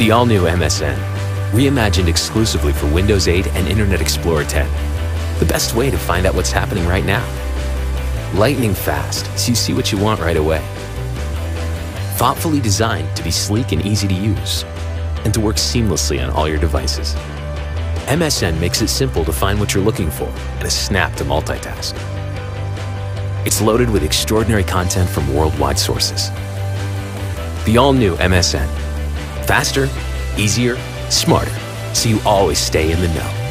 The all-new MSN, reimagined exclusively for Windows 8 and Internet Explorer 10. The best way to find out what's happening right now. Lightning fast, so you see what you want right away. Thoughtfully designed to be sleek and easy to use, and to work seamlessly on all your devices. MSN makes it simple to find what you're looking for and a snap to multitask. It's loaded with extraordinary content from worldwide sources. The all-new MSN. Faster, easier, smarter, so you always stay in the know.